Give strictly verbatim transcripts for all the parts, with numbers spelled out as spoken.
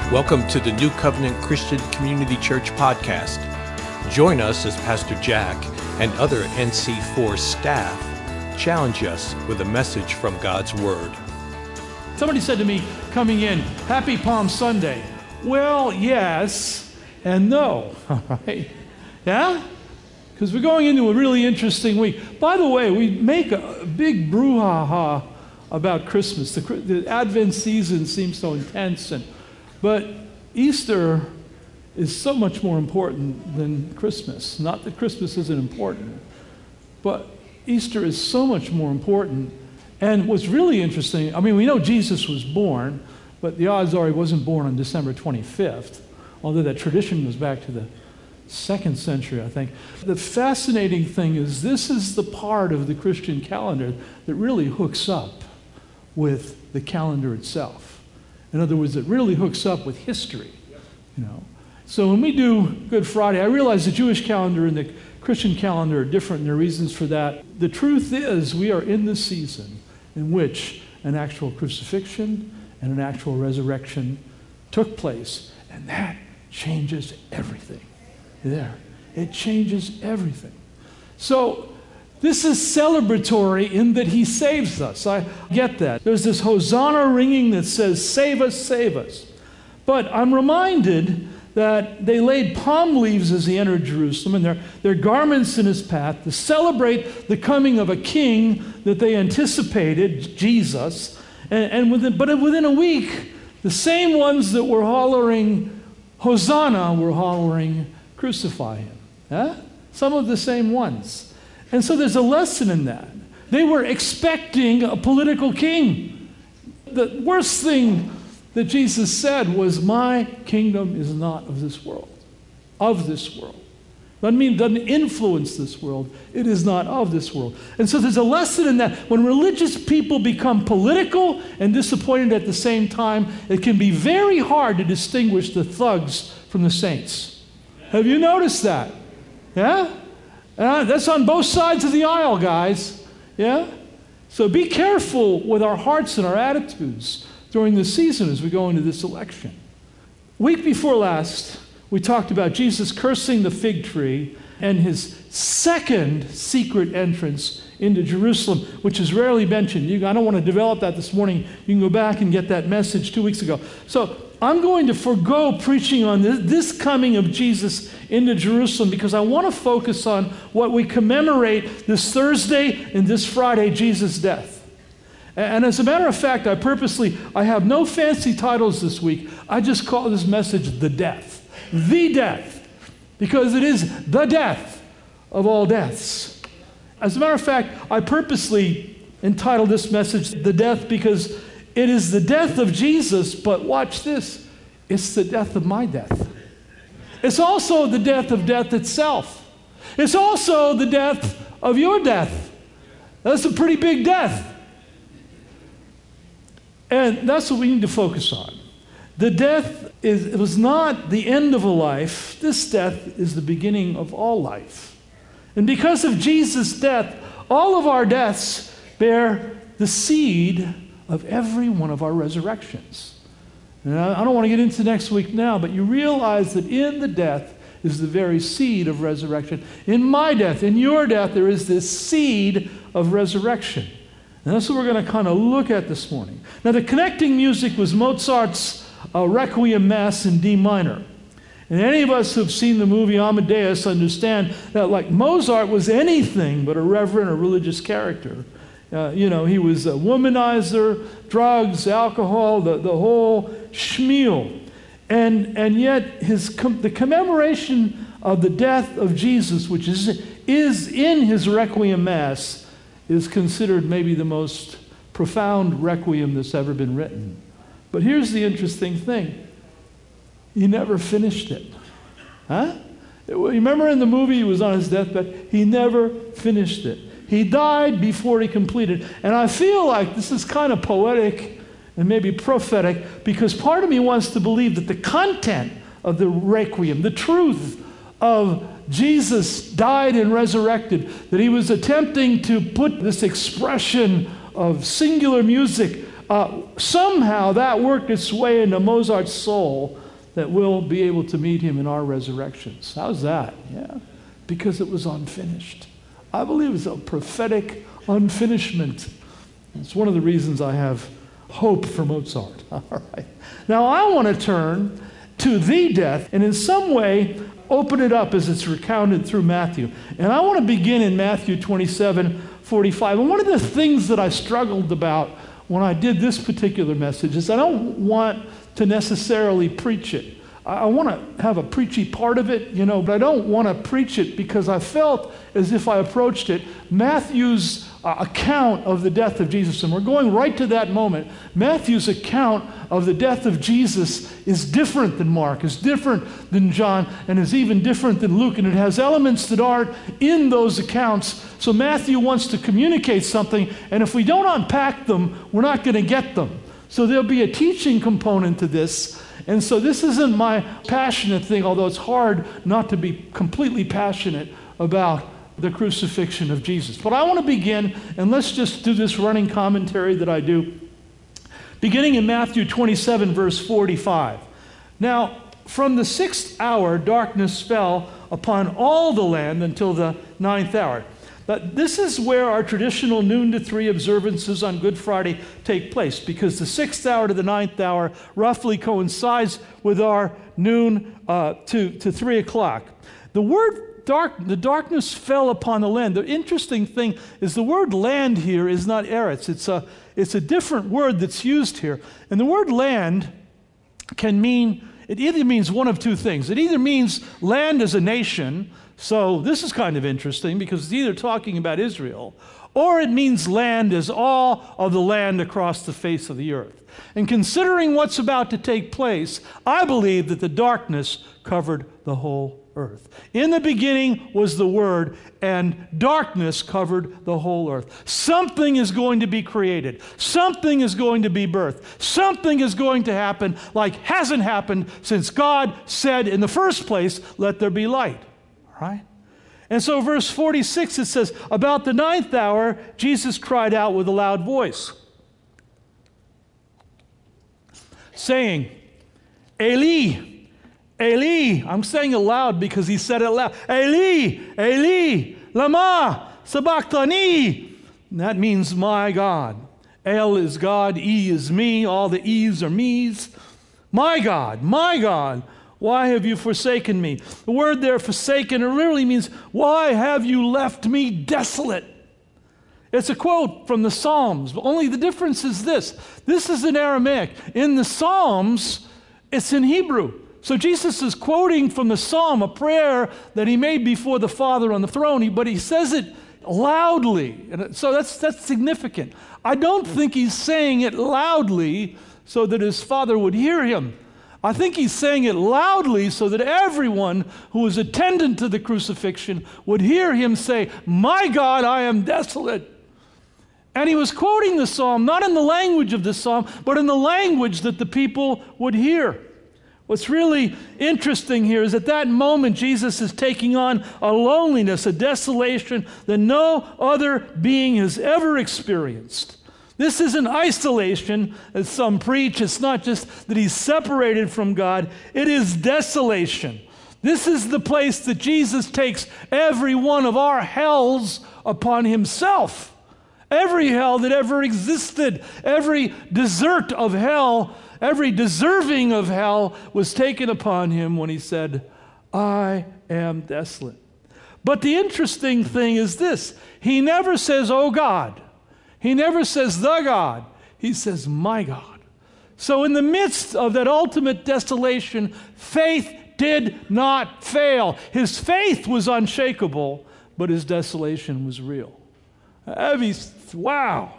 Welcome to the New Covenant Christian Community Church podcast. Join us as Pastor Jack and other N C four staff challenge us with a message from God's Word. Somebody said to me coming in, Happy Palm Sunday. Well, yes and no, all right? Yeah? Because we're going into a really interesting week. By the way, we make a big brouhaha about Christmas. The, the Advent season seems so intense, and but Easter is so much more important than Christmas. Not that Christmas isn't important, but Easter is so much more important. And what's really interesting, I mean, we know Jesus was born, but the odds are he wasn't born on December twenty-fifth, although that tradition goes back to the second century, I think. The fascinating thing is this is the part of the Christian calendar that really hooks up with the calendar itself. In other words, it really hooks up with history, you know. So when we do Good Friday, I realize the Jewish calendar and the Christian calendar are different, and there are reasons for that. The truth is we are in the season in which an actual crucifixion and an actual resurrection took place, and that changes everything. There, it changes everything. So this is celebratory in that he saves us. I get that. There's this Hosanna ringing that says, save us, save us. But I'm reminded that they laid palm leaves as he entered Jerusalem and their, their garments in his path to celebrate the coming of a king that they anticipated, Jesus. And, and within, but within a week, the same ones that were hollering Hosanna were hollering crucify him. Huh? Some of the same ones. And so there's a lesson in that. They were expecting a political king. The worst thing that Jesus said was, my kingdom is not of this world. Of this world. Doesn't mean it doesn't influence this world. It is not of this world. And so there's a lesson in that. When religious people become political and disappointed at the same time, it can be very hard to distinguish the thugs from the saints. Have you noticed that? Yeah? Uh, that's on both sides of the aisle, guys. Yeah? So be careful with our hearts and our attitudes during the season as we go into this election. Week before last, we talked about Jesus cursing the fig tree and his second secret entrance into Jerusalem, which is rarely mentioned. You, I don't want to develop that this morning. You can go back and get that message two weeks ago. So I'm going to forego preaching on this, this coming of Jesus into Jerusalem because I want to focus on what we commemorate this Thursday and this Friday, Jesus' death. And as a matter of fact, I purposely, I have no fancy titles this week. I just call this message The Death. The Death. Because it is the death of all deaths. As a matter of fact, I purposely entitled this message The Death because it is the death of Jesus, but watch this, it's the death of my death. It's also the death of death itself. It's also the death of your death. That's a pretty big death. And that's what we need to focus on. The death is, it was not the end of a life. This death is the beginning of all life. And because of Jesus' death, all of our deaths bear the seed of every one of our resurrections. And I don't want to get into next week now, but you realize that in the death is the very seed of resurrection. In my death, in your death, there is this seed of resurrection. And that's what we're going to kind of look at this morning. Now, the connecting music was Mozart's uh, Requiem Mass in D minor. And any of us who have seen the movie Amadeus understand that, like, Mozart was anything but a reverent or religious character. Uh, you know, he was a womanizer, drugs, alcohol, the, the whole schmeal. And, and yet his com- the commemoration of the death of Jesus, which is, is in his Requiem Mass, is considered maybe the most profound requiem that's ever been written. But here's the interesting thing. He never finished it. Huh? Remember in the movie he was on his deathbed? He never finished it. He died before he completed. And I feel like this is kind of poetic and maybe prophetic because part of me wants to believe that the content of the Requiem, the truth of Jesus died and resurrected, that he was attempting to put this expression of singular music uh, somehow that worked its way into Mozart's soul that we'll be able to meet him in our resurrections. How's that? Yeah, because it was unfinished. I believe it's a prophetic unfinishment. It's one of the reasons I have hope for Mozart. All right. Now I want to turn to the death and in some way open it up as it's recounted through Matthew. And I want to begin in Matthew twenty-seven forty-five. And one of the things that I struggled about when I did this particular message is I don't want to necessarily preach it. I want to have a preachy part of it, you know, but I don't want to preach it because I felt as if I approached it. Matthew's uh, account of the death of Jesus, and we're going right to that moment. Matthew's account of the death of Jesus is different than Mark, is different than John, and is even different than Luke, and it has elements that aren't in those accounts. So Matthew wants to communicate something, and if we don't unpack them, we're not going to get them. So there'll be a teaching component to this. And so this isn't my passionate thing, although it's hard not to be completely passionate about the crucifixion of Jesus. But I want to begin, and let's just do this running commentary that I do, beginning in Matthew twenty-seven, verse forty-five. Now, from the sixth hour, darkness fell upon all the land until the ninth hour. But this is where our traditional noon to three observances on Good Friday take place, because the sixth hour to the ninth hour roughly coincides with our noon uh, to, to three o'clock. The word dark, the darkness fell upon the land. The interesting thing is the word land here is not eretz. It's a, it's a different word that's used here. And the word land can mean, it either means one of two things. It either means land as a nation. So this is kind of interesting because it's either talking about Israel or it means land as all of the land across the face of the earth. And considering what's about to take place, I believe that the darkness covered the whole earth. In the beginning was the Word, and darkness covered the whole earth. Something is going to be created. Something is going to be birthed. Something is going to happen like hasn't happened since God said in the first place, "Let there be light." Right? And so verse forty-six, it says, about the ninth hour, Jesus cried out with a loud voice, saying, Eli, Eli. I'm saying it loud because he said it loud. Eli, Eli, lama sabachthani. And that means my God. El is God, E is me. All the E's are me's. My God, my God. Why have you forsaken me? The word there, forsaken, it literally means, why have you left me desolate? It's a quote from the Psalms, but only the difference is this. This is in Aramaic. In the Psalms, it's in Hebrew. So Jesus is quoting from the Psalm, a prayer that he made before the Father on the throne, but he says it loudly. And so that's, that's significant. I don't think he's saying it loudly so that his Father would hear him. I think he's saying it loudly so that everyone who was attendant to the crucifixion would hear him say, my God, I am desolate. And he was quoting the psalm, not in the language of the psalm, but in the language that the people would hear. What's really interesting here is at that moment, Jesus is taking on a loneliness, a desolation that no other being has ever experienced. This isn't isolation, as some preach. It's not just that he's separated from God. It is desolation. This is the place that Jesus takes every one of our hells upon himself. Every hell that ever existed, every desert of hell, every deserving of hell was taken upon him when he said, I am desolate. But the interesting thing is this. He never says, oh God. He never says the God. He says my God. So in the midst of that ultimate desolation, faith did not fail. His faith was unshakable, but his desolation was real. Heavy, wow.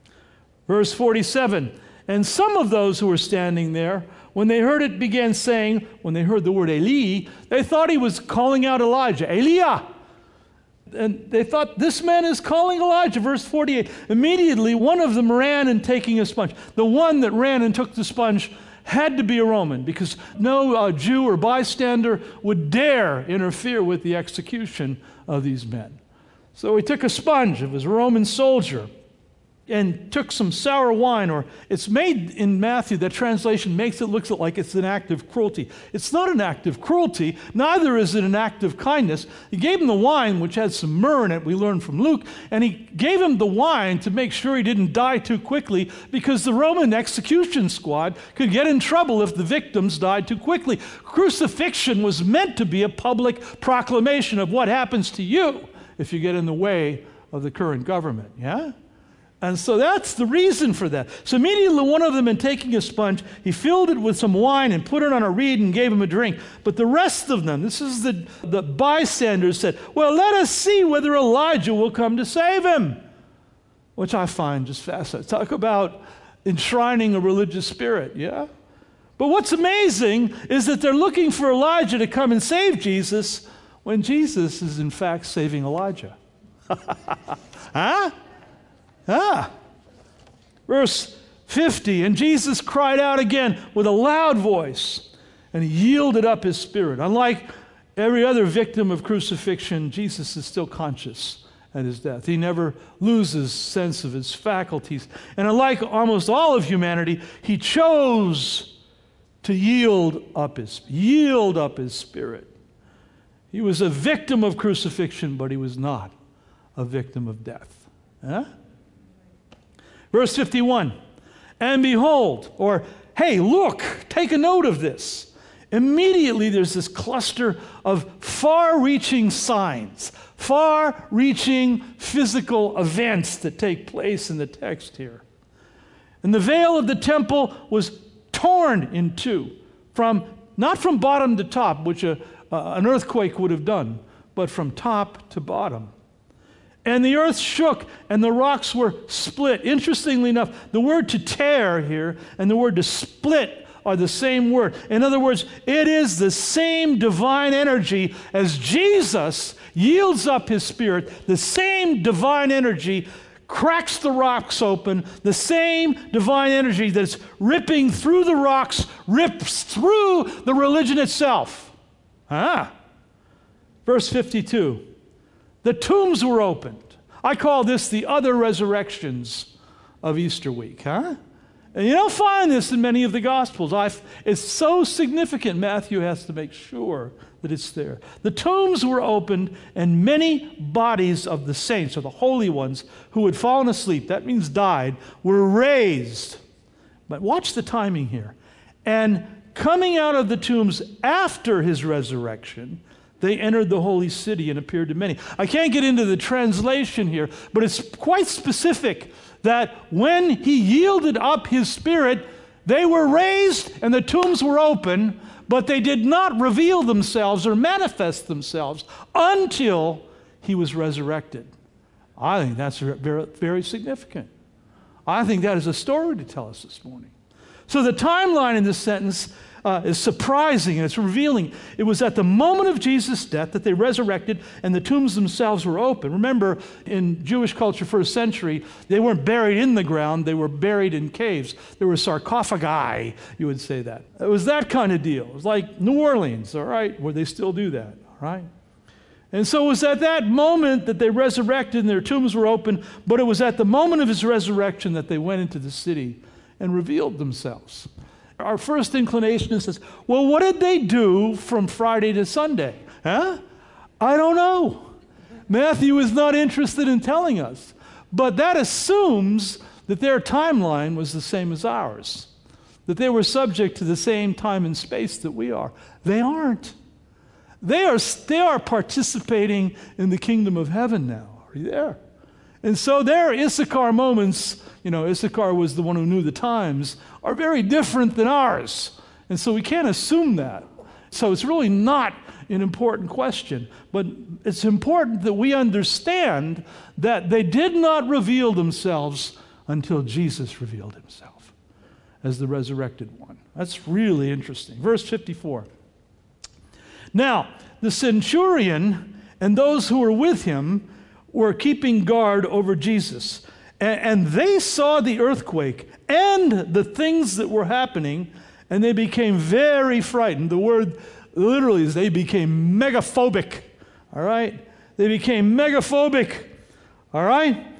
Verse forty-seven, and some of those who were standing there, when they heard it, began saying, when they heard the word Eli, they thought he was calling out Elijah, Eliah. And they thought, this man is calling Elijah. Verse forty-eight, immediately one of them ran and taking a sponge. The one that ran and took the sponge had to be a Roman, because no uh, Jew or bystander would dare interfere with the execution of these men. So he took a sponge. It was a Roman soldier. and took some sour wine, or it's made in Matthew, that translation makes it look like it's an act of cruelty. It's not an act of cruelty, neither is it an act of kindness. He gave him the wine, which had some myrrh in it, we learned from Luke, and he gave him the wine to make sure he didn't die too quickly, because the Roman execution squad could get in trouble if the victims died too quickly. Crucifixion was meant to be a public proclamation of what happens to you if you get in the way of the current government, yeah? And so that's the reason for that. So immediately one of them, in taking a sponge, he filled it with some wine and put it on a reed and gave him a drink. But the rest of them, this is the, the bystanders, said, well, let us see whether Elijah will come to save him. Which I find just fascinating. Talk about enshrining a religious spirit, yeah? But what's amazing is that they're looking for Elijah to come and save Jesus when Jesus is in fact saving Elijah. Huh? Ah, verse fifty, and Jesus cried out again with a loud voice, and he yielded up his spirit. Unlike every other victim of crucifixion, Jesus is still conscious at his death. He never loses sense of his faculties. And unlike almost all of humanity, he chose to yield up his, yield up his spirit. He was a victim of crucifixion, but he was not a victim of death. Huh? Verse fifty-one, and behold, or hey, look, take a note of this. Immediately there's this cluster of far-reaching signs, far-reaching physical events that take place in the text here. And the veil of the temple was torn in two, from, not from bottom to top, which a, uh, an earthquake would have done, but from top to bottom. And the earth shook, and the rocks were split. Interestingly enough, the word to tear here and the word to split are the same word. In other words, it is the same divine energy as Jesus yields up his spirit. The same divine energy cracks the rocks open. The same divine energy that's ripping through the rocks rips through the religion itself. Ah. Verse fifty-two. The tombs were opened. I call this the other resurrections of Easter week, huh? And you don't find this in many of the Gospels. I've, it's so significant, Matthew has to make sure that it's there. The tombs were opened, and many bodies of the saints, or the holy ones, who had fallen asleep, that means died, were raised. But watch the timing here. And coming out of the tombs after his resurrection, they entered the holy city and appeared to many. I can't get into the translation here, but it's quite specific that when he yielded up his spirit, they were raised and the tombs were open, but they did not reveal themselves or manifest themselves until he was resurrected. I think that's very, very significant. I think that is a story to tell us this morning. So the timeline in this sentence Uh, is surprising and it's revealing. It was at the moment of Jesus' death that they resurrected and the tombs themselves were open. Remember, in Jewish culture first century, they weren't buried in the ground, they were buried in caves. There were sarcophagi, you would say that. It was that kind of deal. It was like New Orleans, all right, where they still do that, all right? And so it was at that moment that they resurrected and their tombs were open, but it was at the moment of his resurrection that they went into the city and revealed themselves. Our first inclination is, well, what did they do from Friday to Sunday? Huh? I don't know. Matthew is not interested in telling us. But that assumes that their timeline was the same as ours, that they were subject to the same time and space that we are. They aren't. They are, they are participating in the kingdom of heaven now. Are you there? And so their Issachar moments, you know, Issachar was the one who knew the times, are very different than ours. And so we can't assume that. So it's really not an important question. But it's important that we understand that they did not reveal themselves until Jesus revealed himself as the resurrected one. That's really interesting. Verse fifty-four. Now, the centurion and those who were with him were keeping guard over Jesus. And, and they saw the earthquake and the things that were happening, and they became very frightened. The word literally is they became megaphobic, all right? They became megaphobic, all right?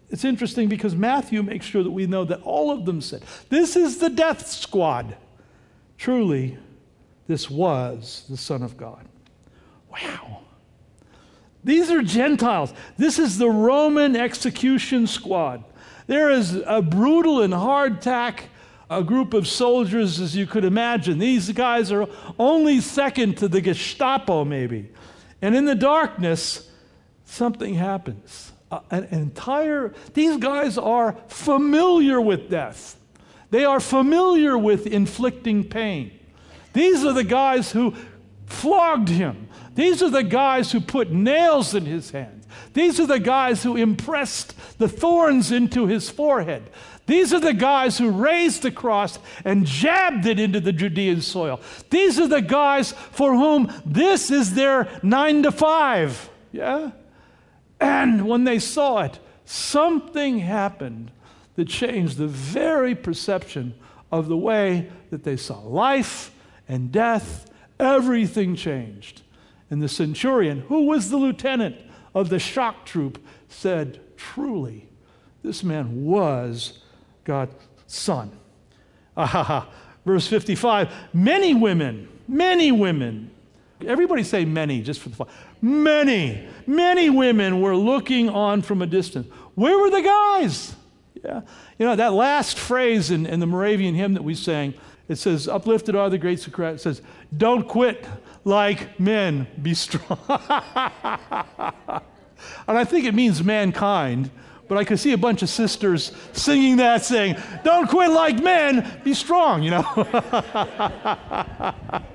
it's interesting because Matthew makes sure that we know that all of them said, this is the death squad. Truly, this was the Son of God. Wow. These are Gentiles. This is the Roman execution squad. There is a brutal and hardtack a group of soldiers as you could imagine. These guys are only second to the Gestapo maybe. And in the darkness, something happens. Uh, an entire, these guys are familiar with death. They are familiar with inflicting pain. These are the guys who flogged him. These are the guys who put nails in his hands. These are the guys who impressed the thorns into his forehead. These are the guys who raised the cross and jabbed it into the Judean soil. These are the guys for whom this is their nine to five. Yeah? And when they saw it, something happened that changed the very perception of the way that they saw life and death. Everything changed. And the centurion, who was the lieutenant of the shock troop, said, truly, this man was God's son. Ah, verse fifty-five, many women, many women, everybody say many, just for the fun. Many, many women were looking on from a distance. Where were the guys? Yeah, you know, that last phrase in, in the Moravian hymn that we sang, it says, uplifted are the great Socrates. It says, don't quit like men, be strong. And I think it means mankind, but I could see a bunch of sisters singing that, saying, don't quit like men, be strong, you know.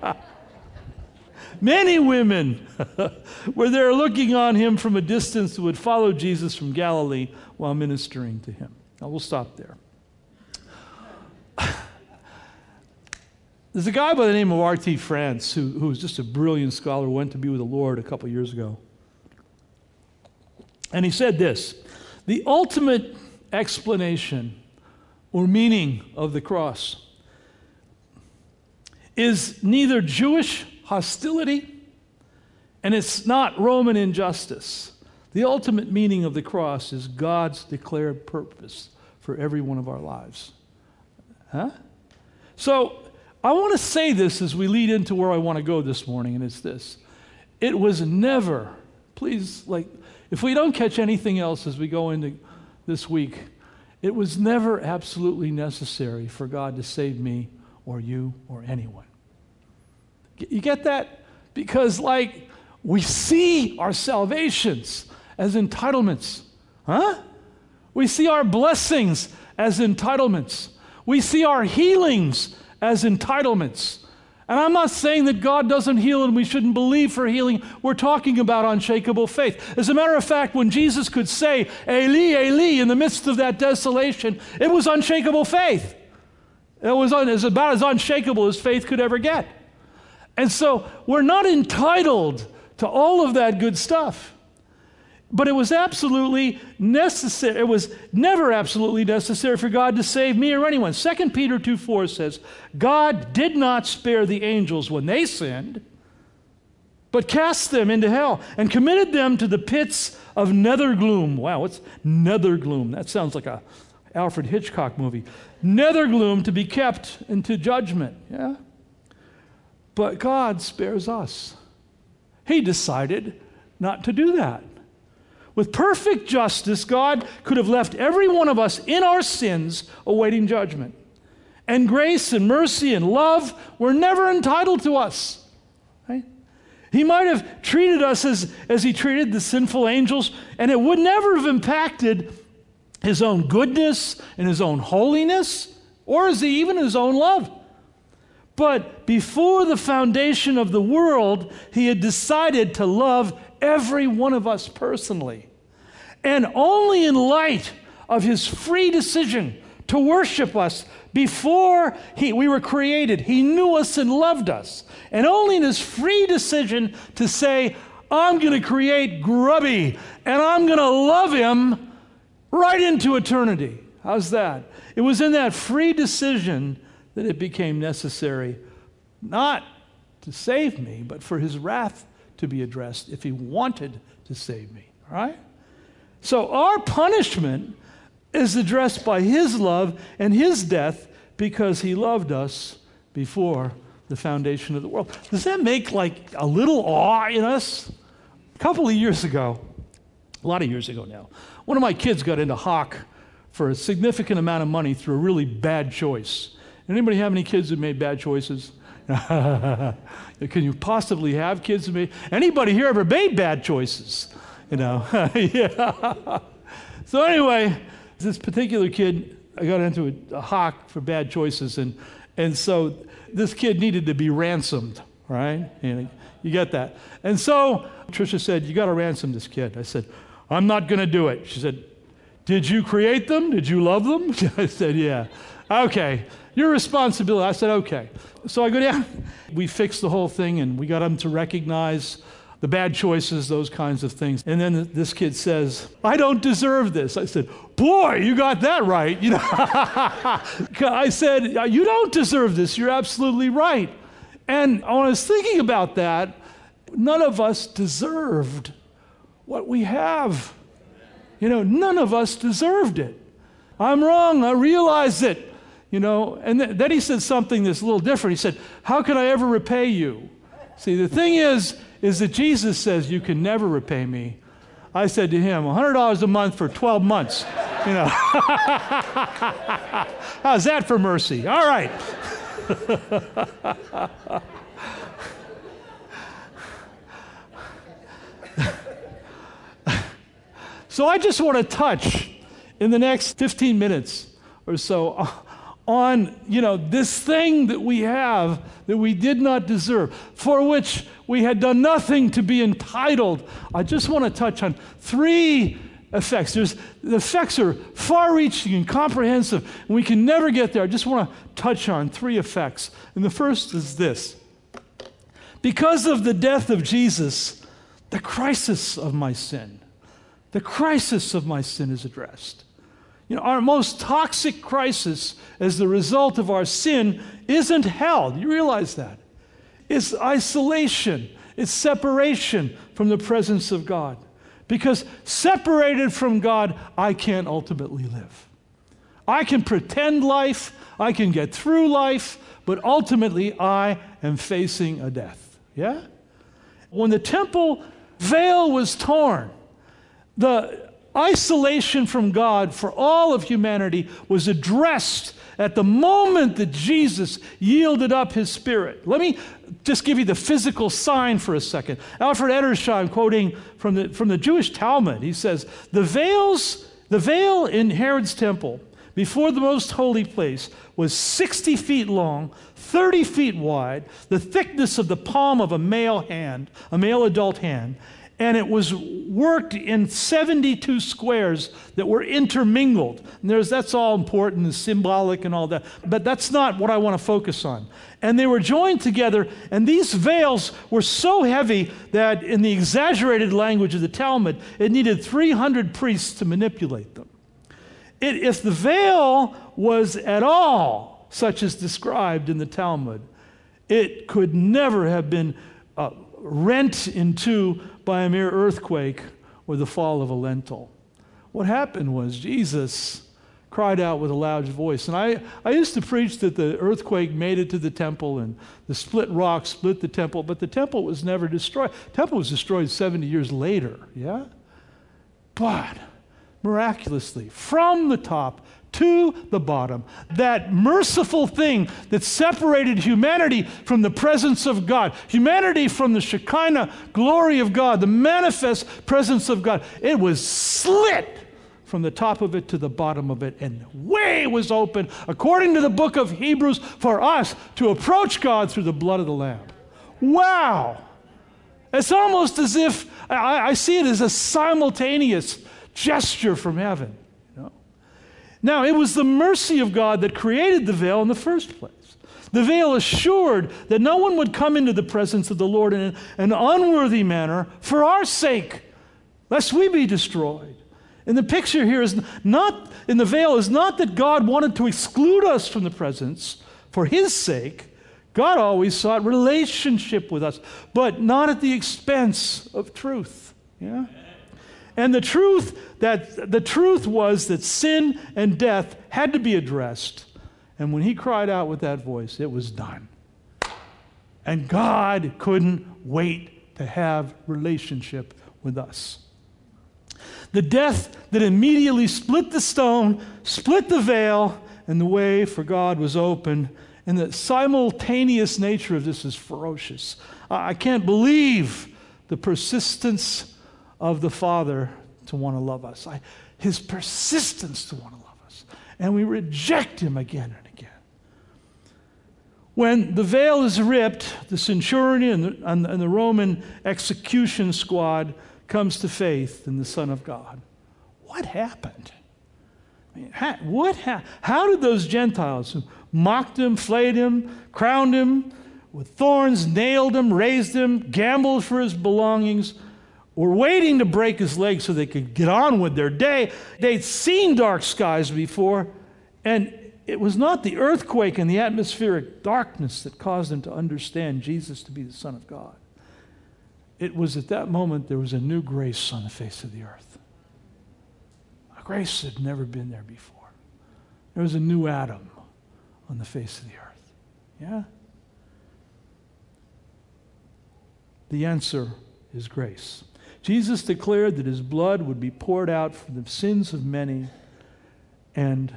Many women were there looking on him from a distance who would follow Jesus from Galilee while ministering to him. Now, we'll stop there. There's a guy by the name of R T France who, who was just a brilliant scholar, who went to be with the Lord a couple years ago. And he said this, the ultimate explanation or meaning of the cross is neither Jewish hostility and it's not Roman injustice. The ultimate meaning of the cross is God's declared purpose for every one of our lives. Huh? So, I want to say this as we lead into where I want to go this morning, and it's this. It was never, please, like, if we don't catch anything else as we go into this week, it was never absolutely necessary for God to save me or you or anyone. You get that? Because, like, we see our salvations as entitlements. Huh? We see our blessings as entitlements. We see our healings as entitlements. And I'm not saying that God doesn't heal and we shouldn't believe for healing. We're talking about unshakable faith. As a matter of fact, when Jesus could say, Eli, Eli, in the midst of that desolation, it was unshakable faith. It was un- as about as unshakable as faith could ever get. And so we're not entitled to all of that good stuff. But it was absolutely necessary. It was never absolutely necessary for God to save me or anyone. Second Peter two four says, God did not spare the angels when they sinned, but cast them into hell and committed them to the pits of nether gloom. Wow, what's nether gloom? That sounds like a Alfred Hitchcock movie. Nether gloom, to be kept into judgment. Yeah? But God spares us. He decided not to do that. With perfect justice, God could have left every one of us in our sins awaiting judgment. And grace and mercy and love were never entitled to us. Right? He might have treated us as, as he treated the sinful angels, and it would never have impacted his own goodness and his own holiness, or as he, even his own love. But before the foundation of the world, he had decided to love every one of us personally. And only in light of his free decision to worship us before he, we were created, he knew us and loved us. And only in his free decision to say, I'm going to create Grubby and I'm going to love him right into eternity. How's that? It was in that free decision that it became necessary not to save me, but for his wrath to be addressed if he wanted to save me. All right? So our punishment is addressed by his love and his death because he loved us before the foundation of the world. Does that make like a little awe in us? A couple of years ago, a lot of years ago now, one of my kids got into hock for a significant amount of money through a really bad choice. Anybody have any kids that made bad choices? Can you possibly have kids that made, anybody here ever made bad choices? You know, yeah. So anyway, this particular kid, I got into a, a hock for bad choices, and and so this kid needed to be ransomed, right? And you get that. And so Tricia said, you got to ransom this kid. I said, I'm not going to do it. She said, did you create them? Did you love them? I said, yeah. Okay, your responsibility. I said, okay. So I go down. We fixed the whole thing, and we got them to recognize the bad choices, those kinds of things. And then this kid says, I don't deserve this. I said, boy, you got that right. You know, I said, you don't deserve this. You're absolutely right. And when I was thinking about that, none of us deserved what we have. You know, none of us deserved it. I'm wrong. I realize it. You know, and th- then he said something that's a little different. He said, how can I ever repay you? See, the thing is, is that Jesus says you can never repay me. I said to him, one hundred dollars a month for twelve months. You know, how's that for mercy? All right. So I just want to touch in the next fifteen minutes or so on, you know, this thing that we have that we did not deserve, for which we had done nothing to be entitled. I just want to touch on three effects. There's, the effects are far-reaching and comprehensive, and we can never get there. I just want to touch on three effects. And the first is this. Because of the death of Jesus, the crisis of my sin, the crisis of my sin is addressed. You know, our most toxic crisis as the result of our sin isn't hell. You realize that? It's isolation. It's separation from the presence of God. Because separated from God, I can't ultimately live. I can pretend life, I can get through life, but ultimately I am facing a death. Yeah? When the temple veil was torn, the isolation from God for all of humanity was addressed at the moment that Jesus yielded up his spirit. Let me just give you the physical sign for a second. Alfred Edersheim, quoting from the, from the Jewish Talmud, he says, the veils, the veil in Herod's temple before the most holy place was sixty feet long, thirty feet wide, the thickness of the palm of a male hand, a male adult hand, and it was worked in seventy-two squares that were intermingled. And there's, that's all important and symbolic and all that, but that's not what I want to focus on. And they were joined together, and these veils were so heavy that in the exaggerated language of the Talmud, it needed three hundred priests to manipulate them. It, if the veil was at all such as described in the Talmud, it could never have been uh, rent in two by a mere earthquake or the fall of a lentil. What happened was Jesus cried out with a loud voice. And I, I used to preach that the earthquake made it to the temple and the split rock split the temple, but the temple was never destroyed. The temple was destroyed seventy years later, yeah? But miraculously, from the top to the bottom, that merciful thing that separated humanity from the presence of God, humanity from the Shekinah glory of God, the manifest presence of God, it was slit from the top of it to the bottom of it, and the way was open, according to the book of Hebrews, for us to approach God through the blood of the Lamb. Wow! It's almost as if, I, I see it as a simultaneous gesture from heaven. Now, it was the mercy of God that created the veil in the first place. The veil assured that no one would come into the presence of the Lord in an unworthy manner for our sake, lest we be destroyed. And the picture here is not, in the veil, is not that God wanted to exclude us from the presence for his sake. God always sought relationship with us, but not at the expense of truth. Yeah? And the truth that the truth was that sin and death had to be addressed. And when he cried out with that voice, it was done. And God couldn't wait to have relationship with us. The death that immediately split the stone, split the veil, and the way for God was open. And the simultaneous nature of this is ferocious. I can't believe the persistence of the Father to want to love us. I, his persistence to want to love us. And we reject him again and again. When the veil is ripped, the centurion and the, and, and the Roman execution squad comes to faith in the Son of God. What happened? I mean, how, what ha- how did those Gentiles who mocked him, flayed him, crowned him with thorns, nailed him, raised him, gambled for his belongings, were waiting to break his leg so they could get on with their day? They'd seen dark skies before, and it was not the earthquake and the atmospheric darkness that caused them to understand Jesus to be the Son of God. It was at that moment there was a new grace on the face of the earth. A grace that had never been there before. There was a new Adam on the face of the earth. Yeah? The answer is grace. Jesus declared that his blood would be poured out for the sins of many, and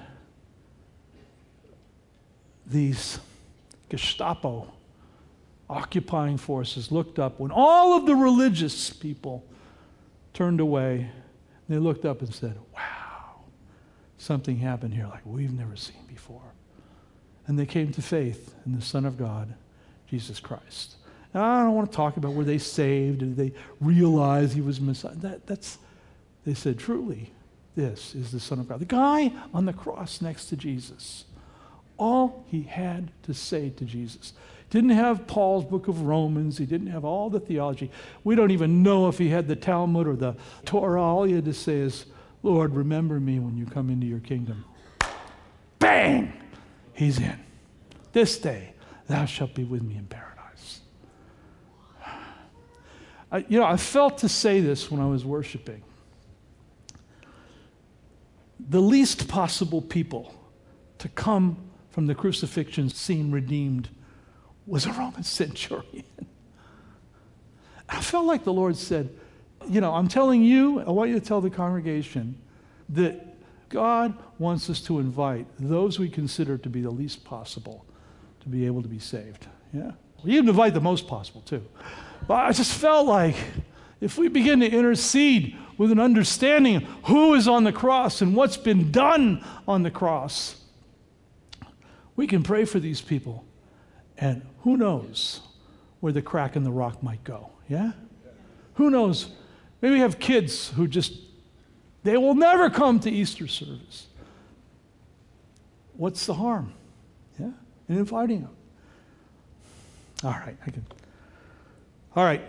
these Gestapo occupying forces looked up when all of the religious people turned away. They looked up and said, wow, something happened here like we've never seen before. And they came to faith in the Son of God, Jesus Christ. Now, I don't want to talk about were they saved, did they realize he was Messiah. That, that's, they said, truly, this is the Son of God. The guy on the cross next to Jesus, all he had to say to Jesus. Didn't have Paul's book of Romans. He didn't have all the theology. We don't even know if he had the Talmud or the Torah. All he had to say is, Lord, remember me when you come into your kingdom. Bang! He's in. This day thou shalt be with me in paradise. I, you know, I felt to say this when I was worshiping. The least possible people to come from the crucifixion scene redeemed was a Roman centurion. I felt like the Lord said, you know, I'm telling you, I want you to tell the congregation that God wants us to invite those we consider to be the least possible to be able to be saved. Yeah? We even invite the most possible too. But I just felt like if we begin to intercede with an understanding of who is on the cross and what's been done on the cross, we can pray for these people. And who knows where the crack in the rock might go, yeah? Who knows? Maybe we have kids who just, they will never come to Easter service. What's the harm, yeah, in inviting them? All right, I can. All right.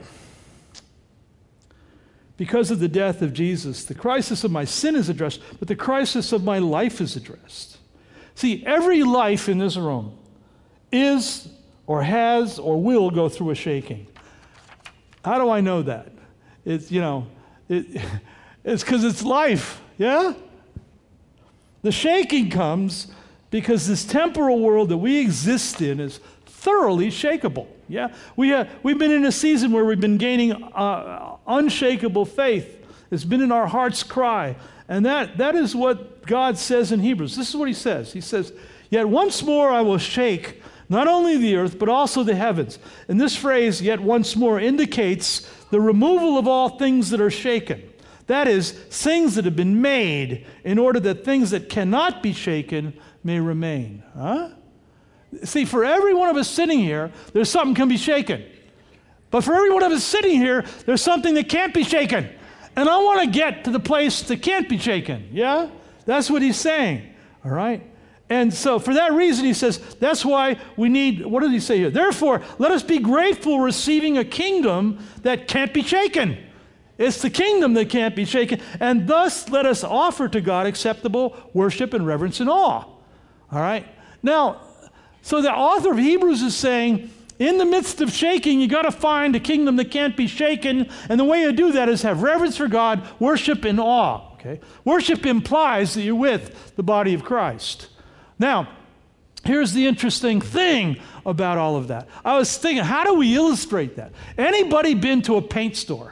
Because of the death of Jesus, the crisis of my sin is addressed, but the crisis of my life is addressed. See, every life in this room is or has or will go through a shaking. How do I know that? It's, you know, it, it's because it's life, yeah? The shaking comes because this temporal world that we exist in is thoroughly shakeable, yeah? We, uh, we've been in a season where we've been gaining uh, unshakable faith. It's been in our heart's cry. And that, that is what God says in Hebrews. This is what he says. He says, yet once more I will shake not only the earth, but also the heavens. And this phrase, yet once more, indicates the removal of all things that are shaken. That is, things that have been made in order that things that cannot be shaken may remain. Huh? See, for every one of us sitting here, there's something can be shaken. But for every one of us sitting here, there's something that can't be shaken. And I want to get to the place that can't be shaken. Yeah? That's what he's saying. All right? And so for that reason, he says, that's why we need, what does he say here? Therefore, let us be grateful receiving a kingdom that can't be shaken. It's the kingdom that can't be shaken. And thus let us offer to God acceptable worship and reverence and awe. All right? Now, so the author of Hebrews is saying, in the midst of shaking, you got to find a kingdom that can't be shaken. And the way you do that is have reverence for God, worship in awe. Okay? Worship implies that you're with the body of Christ. Now, here's the interesting thing about all of that. I was thinking, how do we illustrate that? Anybody been to a paint store?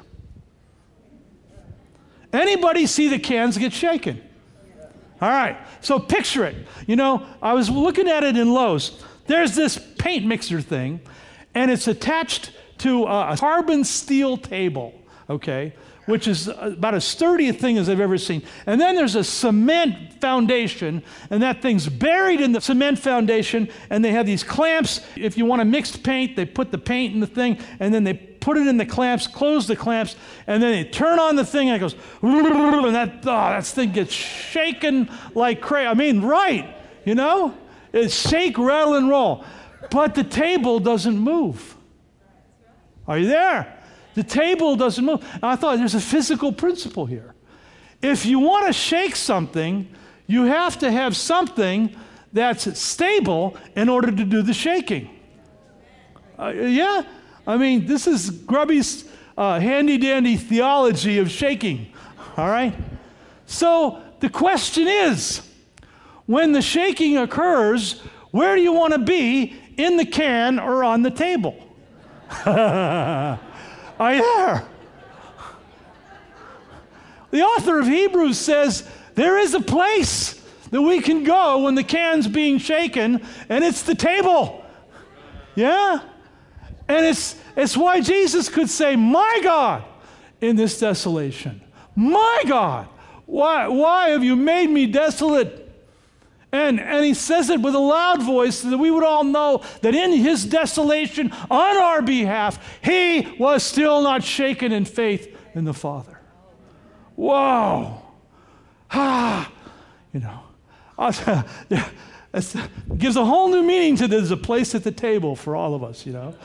Anybody see the cans get shaken? All right, so picture it. You know, I was looking at it in Lowe's. There's this paint mixer thing, and it's attached to a carbon steel table, okay, which is about as sturdy a thing as I've ever seen. And then there's a cement foundation, and that thing's buried in the cement foundation, and they have these clamps. If you want a mixed paint, they put the paint in the thing, and then they put it in the clamps, close the clamps, and then they turn on the thing, and it goes, and that, oh, that thing gets shaken like crazy. I mean, right, you know? It's shake, rattle, and roll. But the table doesn't move. Are you there? The table doesn't move. And I thought there's a physical principle here. If you want to shake something, you have to have something that's stable in order to do the shaking. Uh, yeah? I mean, this is Grubby's uh, handy-dandy theology of shaking. All right? So the question is, when the shaking occurs, where do you want to be, in the can or on the table? Are you there? The author of Hebrews says there is a place that we can go when the can's being shaken, and it's the table. Yeah? And it's, it's why Jesus could say, my God, in this desolation. My God, why, why have you made me desolate? And, and he says it with a loud voice so that we would all know that in his desolation on our behalf, he was still not shaken in faith in the Father. Whoa. Ah. You know. It gives a whole new meaning to there's a place at the table for all of us, you know.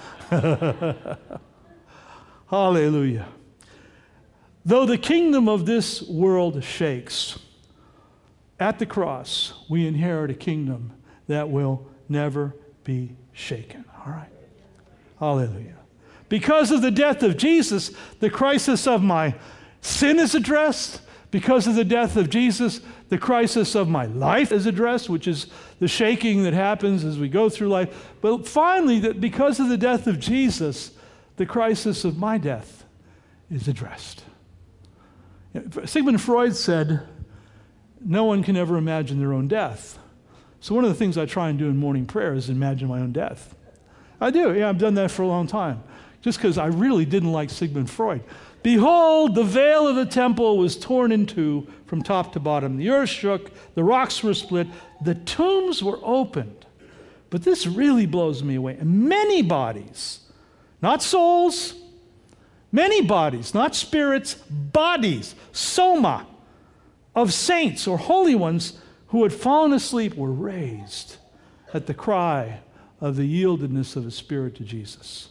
Hallelujah. Though the kingdom of this world shakes, at the cross, we inherit a kingdom that will never be shaken. All right? Hallelujah. Because of the death of Jesus, the crisis of my sin is addressed. Because of the death of Jesus, the crisis of my life is addressed, which is the shaking that happens as we go through life. But finally, that because of the death of Jesus, the crisis of my death is addressed. Sigmund Freud said, no one can ever imagine their own death. So one of the things I try and do in morning prayer is imagine my own death. I do. Yeah, I've done that for a long time. Just because I really didn't like Sigmund Freud. Behold, the veil of the temple was torn in two from top to bottom. The earth shook, the rocks were split, the tombs were opened. But this really blows me away. And many bodies, not souls, many bodies, not spirits, bodies, soma, of saints or holy ones who had fallen asleep were raised at the cry of the yieldedness of the Spirit to Jesus.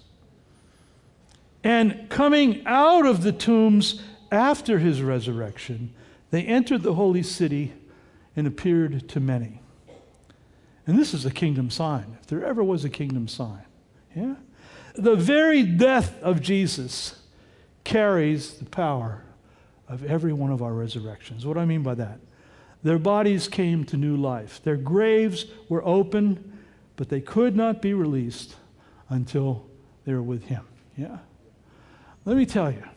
And coming out of the tombs after his resurrection, they entered the holy city and appeared to many. And this is a kingdom sign, if there ever was a kingdom sign. Yeah? The very death of Jesus carries the power of every one of our resurrections. What do I mean by that? Their bodies came to new life. Their graves were open, but they could not be released until they were with him. Yeah? Let me tell you,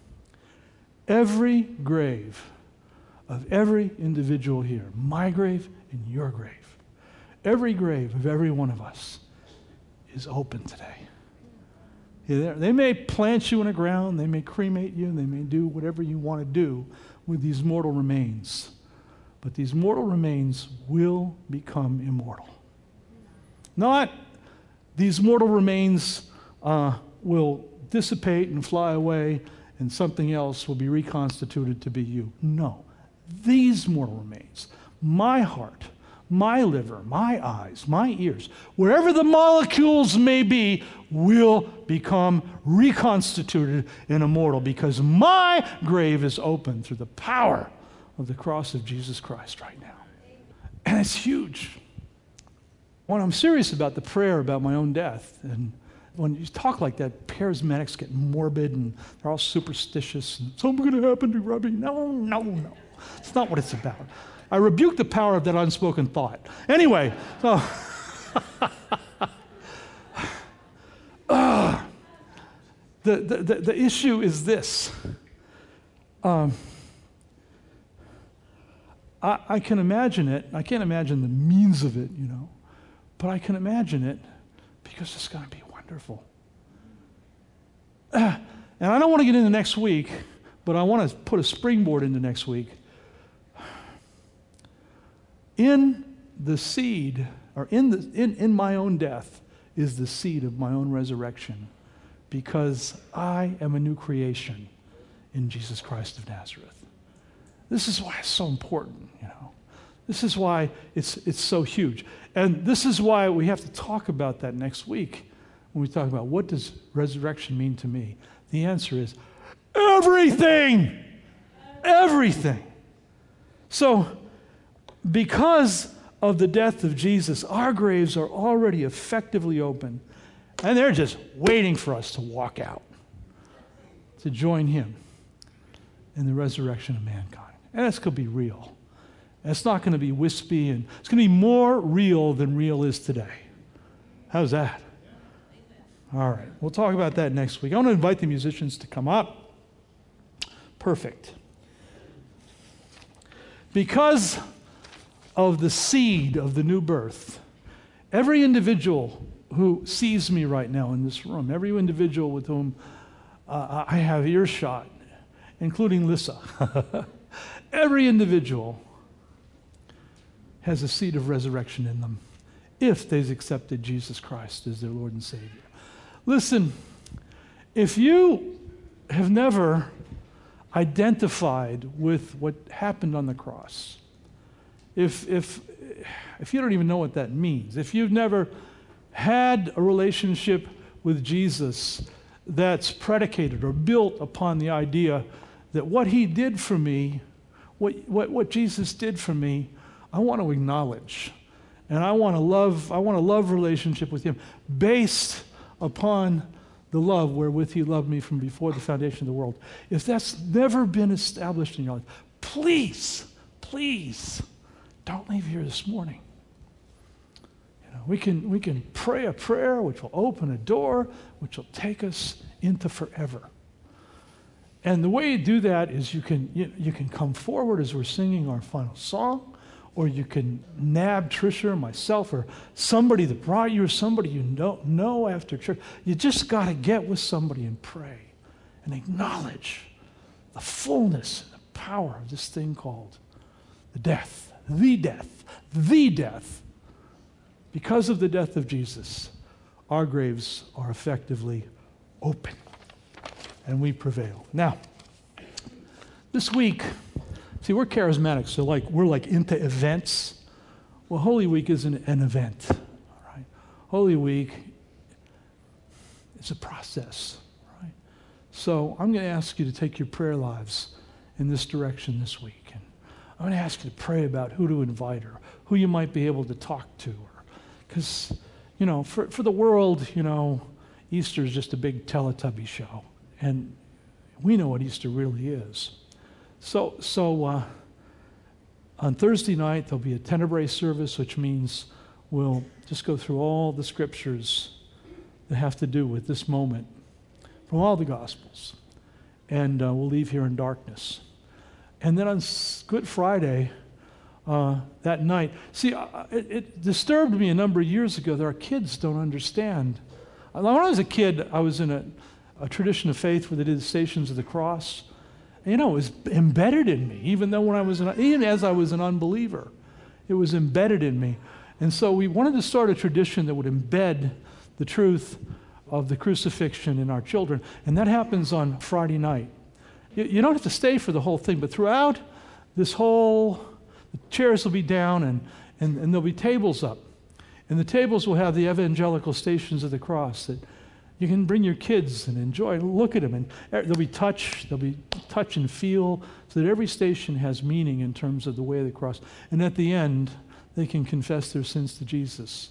every grave of every individual here, my grave and your grave, every grave of every one of us is open today. They may plant you in the ground, they may cremate you, they may do whatever you want to do with these mortal remains. But these mortal remains will become immortal. Not these mortal remains uh, will dissipate and fly away and something else will be reconstituted to be you. No. These mortal remains, my heart, my liver, my eyes, my ears, wherever the molecules may be, will become reconstituted and immortal because my grave is open through the power of the cross of Jesus Christ right now. And it's huge. When I'm serious about the prayer about my own death and when you talk like that, charismatics get morbid and they're all superstitious. And something's going to happen to Robbie. No, no, no. It's not what it's about. I rebuke the power of that unspoken thought. Anyway, so uh, the, the, the, the issue is this. Um, I, I can imagine it. I can't imagine the means of it, you know, but I can imagine it because it's going to be wonderful. Uh, and I don't want to get into next week, but I want to put a springboard into next week. In the seed, or in the in, in my own death, is the seed of my own resurrection, because I am a new creation in Jesus Christ of Nazareth. This is why it's so important, you know. This is why it's it's so huge. And this is why we have to talk about that next week when we talk about what does resurrection mean to me. The answer is everything. Everything. So, because of the death of Jesus, our graves are already effectively open, and they're just waiting for us to walk out, to join him in the resurrection of mankind. And that's going to be real. And it's not going to be wispy, and it's going to be more real than real is today. How's that? All right, we'll talk about that next week. I want to invite the musicians to come up. Perfect. Because of the seed of the new birth, every individual who sees me right now in this room, every individual with whom uh, I have earshot, including Lissa, every individual has a seed of resurrection in them if they've accepted Jesus Christ as their Lord and Savior. Listen, if you have never identified with what happened on the cross, if if if you don't even know what that means, if you've never had a relationship with Jesus that's predicated or built upon the idea that what he did for me, what what, what Jesus did for me, I want to acknowledge. And I want to love, I want a love relationship with him based upon the love wherewith he loved me from before the foundation of the world. If that's never been established in your life, please, please, don't leave here this morning. You know, we can we can pray a prayer which will open a door, which will take us into forever. And the way you do that is you can you, you can come forward as we're singing our final song, or you can nab Tricia or myself or somebody that brought you or somebody you don't know after church. You just got to get with somebody and pray and acknowledge the fullness and the power of this thing called the death, the death, the death. Because of the death of Jesus, our graves are effectively open and we prevail. Now, this week, see, we're charismatics, so like we're like into events. Well, Holy Week isn't an event, all right? Holy Week is a process, right? So I'm going to ask you to take your prayer lives in this direction this week. And I'm going to ask you to pray about who to invite or who you might be able to talk to. Because, you know, for, for the world, you know, Easter is just a big Teletubby show. And we know what Easter really is. So, so uh, on Thursday night, there'll be a Tenebrae service, which means we'll just go through all the scriptures that have to do with this moment from all the Gospels. And uh, we'll leave here in darkness. And then on Good Friday, uh, that night, see, uh, it, it disturbed me a number of years ago that our kids don't understand. When I was a kid, I was in a, a tradition of faith where they did the Stations of the Cross. You know, it was embedded in me, even though when I was, an, even as I was an unbeliever, it was embedded in me. And so we wanted to start a tradition that would embed the truth of the crucifixion in our children. And that happens on Friday night. You, you don't have to stay for the whole thing, but throughout this whole, the chairs will be down and, and, and there'll be tables up. And the tables will have the evangelical Stations of the Cross that you can bring your kids and enjoy, look at them, and there'll be touch, there'll be touch and feel, so that every station has meaning in terms of the way of the cross. And at the end, they can confess their sins to Jesus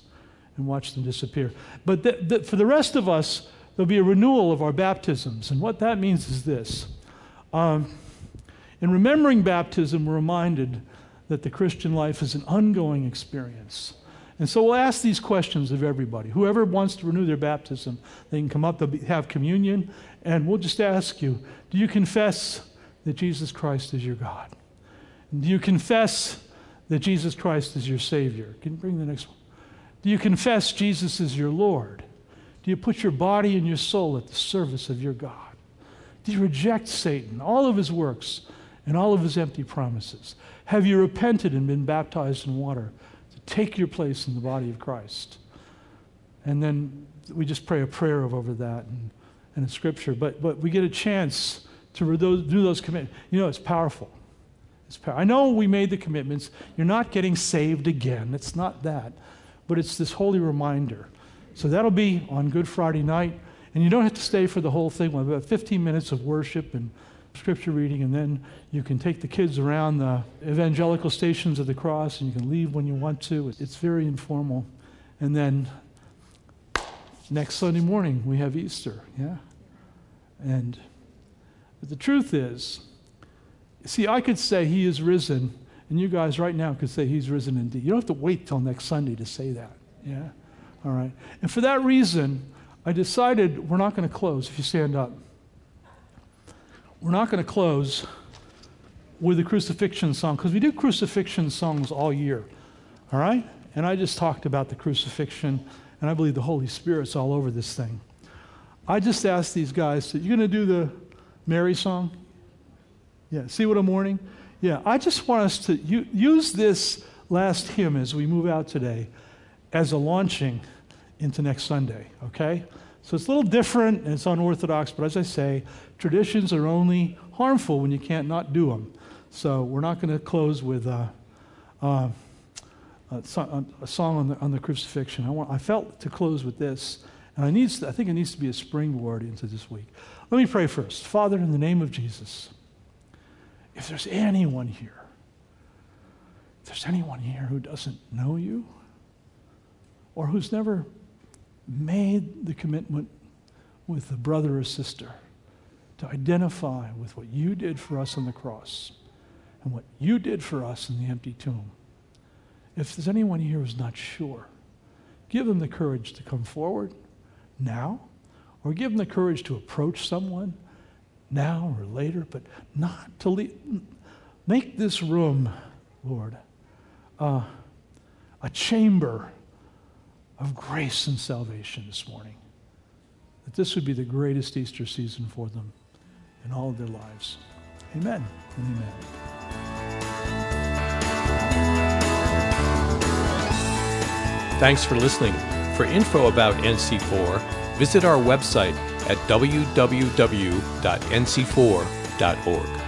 and watch them disappear. But th- th- for the rest of us, there'll be a renewal of our baptisms. And what that means is this. Um, in remembering baptism, we're reminded that the Christian life is an ongoing experience. And so we'll ask these questions of everybody. Whoever wants to renew their baptism, they can come up, they'll be, have communion, and we'll just ask you, do you confess that Jesus Christ is your God? Do you confess that Jesus Christ is your Savior? Can you bring the next one? Do you confess Jesus is your Lord? Do you put your body and your soul at the service of your God? Do you reject Satan, all of his works, and all of his empty promises? Have you repented and been baptized in water to take your place in the body of Christ? And then we just pray a prayer over that and, and in Scripture. But, but we get a chance to re- those, do those commitments. You know, it's powerful. It's power. I know we made the commitments. You're not getting saved again. It's not that. But it's this holy reminder. So that'll be on Good Friday night. And you don't have to stay for the whole thing. We'll have about fifteen minutes of worship and Scripture reading, and then you can take the kids around the evangelical stations of the cross, and you can leave when you want to. It's very informal. And then next Sunday morning, we have Easter, yeah? And but the truth is, see, I could say he is risen, and you guys right now could say he's risen indeed. You don't have to wait till next Sunday to say that, yeah? All right. And for that reason, I decided we're not going to close, if you stand up. We're not going to close with a crucifixion song, because we do crucifixion songs all year, all right? And I just talked about the crucifixion, and I believe the Holy Spirit's all over this thing. I just asked these guys, you're going to do the Mary song? Yeah, See What a Morning? Yeah, I just want us to u- use this last hymn as we move out today as a launching into next Sunday, okay? So it's a little different, and it's unorthodox, but as I say, traditions are only harmful when you can't not do them. So we're not going to close with uh, uh, a, so- a song on the, on the crucifixion. I, want, I felt to close with this, and I, needs to, I think it needs to be a springboard into this week. Let me pray first. Father, in the name of Jesus, if there's anyone here, if there's anyone here who doesn't know you, or who's never made the commitment with a brother or sister to identify with what you did for us on the cross and what you did for us in the empty tomb. If there's anyone here who's not sure, give them the courage to come forward now, or give them the courage to approach someone now or later, but not to leave. Make this room, Lord, uh, a chamber of grace and salvation this morning. That this would be the greatest Easter season for them in all of their lives. Amen and amen. Thanks for listening. For info about N C four, visit our website at w w w dot n c four dot org.